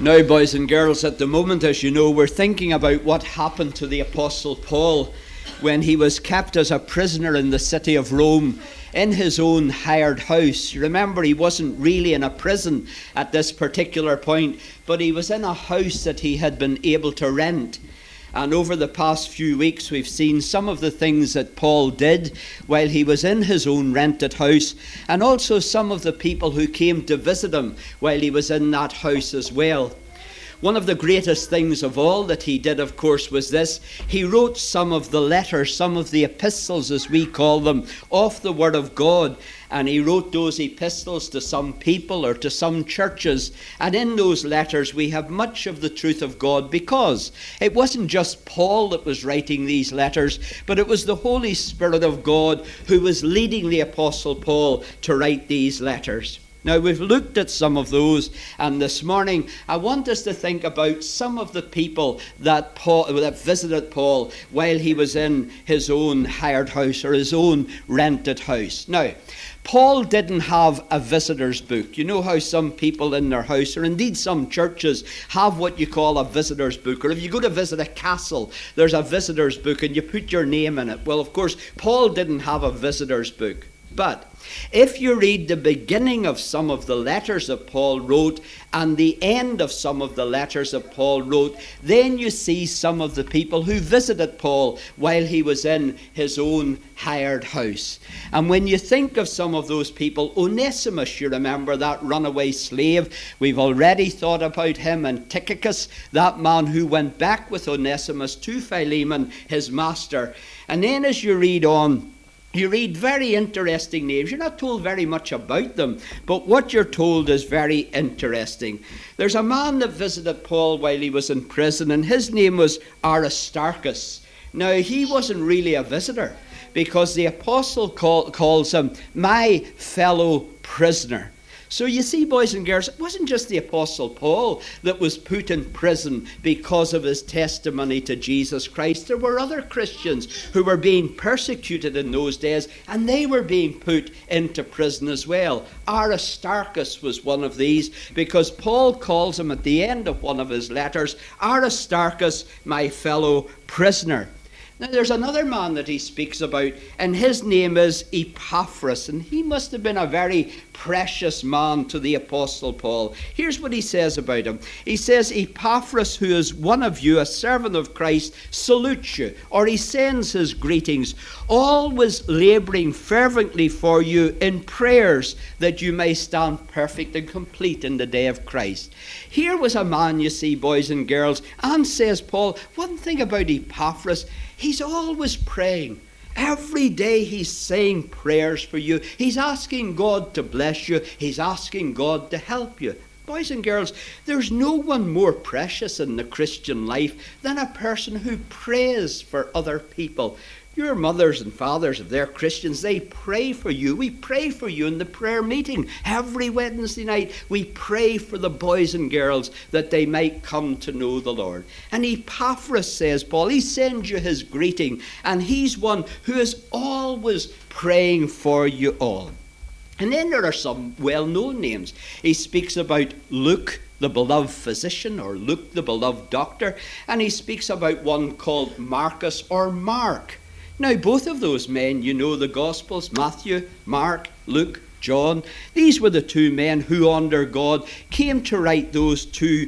Now, boys and girls, at the moment, as you know, we're thinking about what happened to the Apostle Paul when he was kept as a prisoner in the city of Rome in his own hired house. You remember, he wasn't really in a prison at this particular point, but he was in a house that he had been able to rent. And over the past few weeks, we've seen some of the things that Paul did while he was in his own rented house, and also some of the people who came to visit him while he was in that house as well. One of the greatest things of all that he did, of course, was this. He wrote some of the letters, some of the epistles, as we call them, of the Word of God. And he wrote those epistles to some people or to some churches. And in those letters we have much of the truth of God, because it wasn't just Paul that was writing these letters, but it was the Holy Spirit of God who was leading the Apostle Paul to write these letters. Now, we've looked at some of those, and this morning I want us to think about some of the people that visited Paul while he was in his own hired house or his own rented house. Now, Paul didn't have a visitor's book. You know how some people in their house, or indeed some churches, have what you call a visitor's book. Or if you go to visit a castle, there's a visitor's book and you put your name in it. Well, of course, Paul didn't have a visitor's book. But if you read the beginning of some of the letters that Paul wrote and the end of some of the letters that Paul wrote, then you see some of the people who visited Paul while he was in his own hired house. And when you think of some of those people, Onesimus, you remember, that runaway slave, we've already thought about him, and Tychicus, that man who went back with Onesimus to Philemon, his master. And then as you read on, you read very interesting names. You're not told very much about them, but what you're told is very interesting. There's a man that visited Paul while he was in prison, and his name was Aristarchus. Now, he wasn't really a visitor, because the apostle calls him my fellow prisoner. So you see, boys and girls, it wasn't just the Apostle Paul that was put in prison because of his testimony to Jesus Christ. There were other Christians who were being persecuted in those days, and they were being put into prison as well. Aristarchus was one of these, because Paul calls him at the end of one of his letters, Aristarchus, my fellow prisoner. Now, there's another man that he speaks about, and his name is Epaphras, and he must have been a very precious man to the Apostle Paul. Here's what he says about him. He says, Epaphras, who is one of you, a servant of Christ, salutes you, or he sends his greetings, always laboring fervently for you in prayers, that you may stand perfect and complete in the day of Christ. Here was a man, you see, boys and girls, and says Paul, one thing about Epaphras, he's always praying. Every day he's saying prayers for you. He's asking God to bless you. He's asking God to help you. Boys and girls, there's no one more precious in the Christian life than a person who prays for other people. Your mothers and fathers, if they're Christians, they pray for you. We pray for you in the prayer meeting. Every Wednesday night, we pray for the boys and girls that they might come to know the Lord. And Epaphras, says Paul, he sends you his greeting, and he's one who is always praying for you all. And then there are some well-known names. He speaks about Luke, the beloved physician, or Luke, the beloved doctor, and he speaks about one called Marcus or Mark. Now, both of those men, you know the Gospels, Matthew, Mark, Luke, John. These were the two men who, under God, came to write those two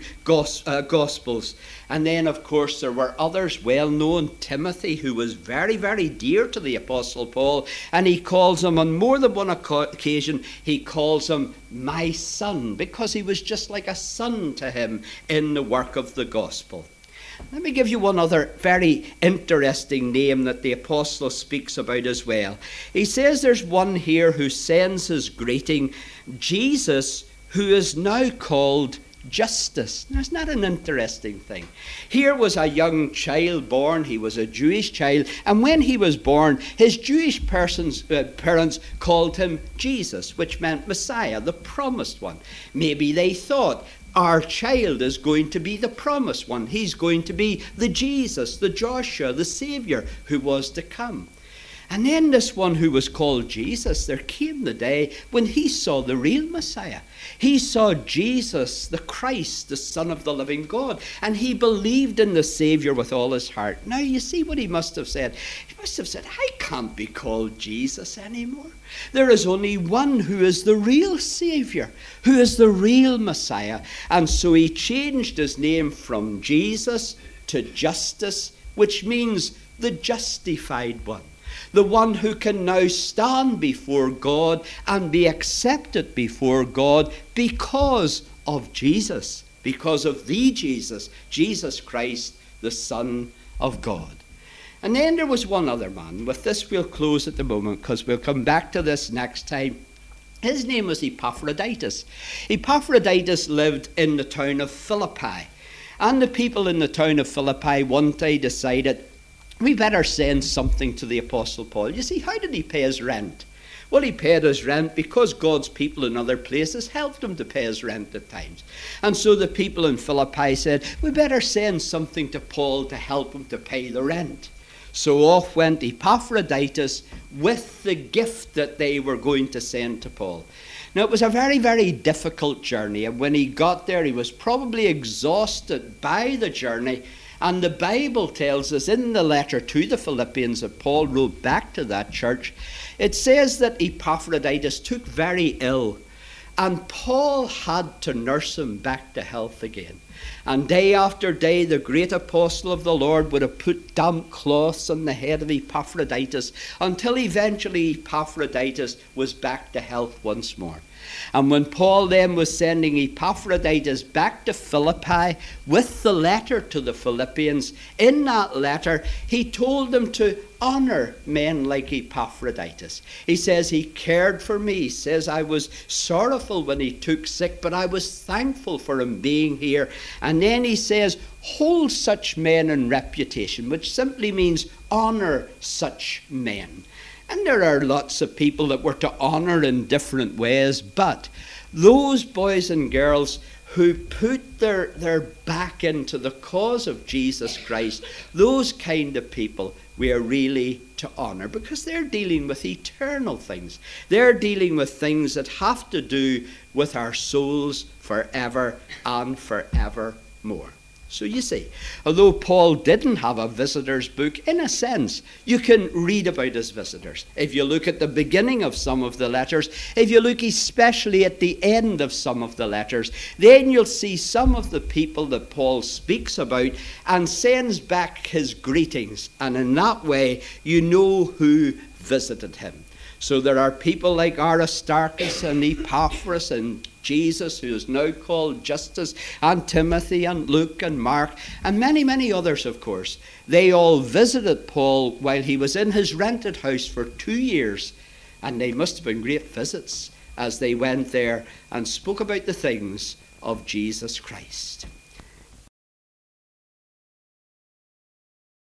Gospels. And then, of course, there were others well known. Timothy, who was very, very dear to the Apostle Paul, and he calls him, on more than one occasion, he calls him my son, because he was just like a son to him in the work of the Gospel. Let me give you one other very interesting name that the apostle speaks about as well. He says there's one here who sends his greeting, Jesus, who is now called Justus. Now, isn't that an interesting thing? Here was a young child born. He was a Jewish child, and when he was born, his Jewish parents called him Jesus, which meant Messiah, the promised one. Maybe they thought, our child is going to be the promised one. He's going to be the Jesus, the Joshua, the Savior who was to come. And then this one who was called Jesus, there came the day when he saw the real Messiah. He saw Jesus, the Christ, the Son of the living God. And he believed in the Savior with all his heart. Now you see what he must have said. He must have said, I can't be called Jesus anymore. There is only one who is the real Savior, who is the real Messiah. And so he changed his name from Jesus to Justus, which means the justified one. The one who can now stand before God and be accepted before God because of Jesus, because of the Jesus, Jesus Christ, the Son of God. And then there was one other man. With this we'll close at the moment because we'll come back to this next time. His name was Epaphroditus. Epaphroditus lived in the town of Philippi. And the people in the town of Philippi one day decided, we better send something to the Apostle Paul. You see, how did he pay his rent? Well, he paid his rent because God's people in other places helped him to pay his rent at times. And so the people in Philippi said, we better send something to Paul to help him to pay the rent. So off went Epaphroditus with the gift that they were going to send to Paul. Now, it was a very, very difficult journey. And when he got there, he was probably exhausted by the journey. And the Bible tells us in the letter to the Philippians that Paul wrote back to that church, it says that Epaphroditus took very ill, and Paul had to nurse him back to health again. And day after day, the great apostle of the Lord would have put damp cloths on the head of Epaphroditus until eventually Epaphroditus was back to health once more. And when Paul then was sending Epaphroditus back to Philippi with the letter to the Philippians, in that letter he told them to honor men like Epaphroditus. He says he cared for me. He says I was sorrowful when he took sick, but I was thankful for him being here. And then he says, hold such men in reputation, which simply means honor such men. And there are lots of people that we're to honor in different ways, but those boys and girls who put their back into the cause of Jesus Christ, those kind of people we are really to honor because they're dealing with eternal things. They're dealing with things that have to do with our souls forever and forevermore. So you see, although Paul didn't have a visitor's book, in a sense, you can read about his visitors. If you look at the beginning of some of the letters, if you look especially at the end of some of the letters, then you'll see some of the people that Paul speaks about and sends back his greetings. And in that way, you know who visited him. So there are people like Aristarchus and Epaphras and Jesus, who is now called Justus, and Timothy and Luke and Mark, and many, many others, of course. They all visited Paul while he was in his rented house for 2 years, and they must have been great visits as they went there and spoke about the things of Jesus Christ.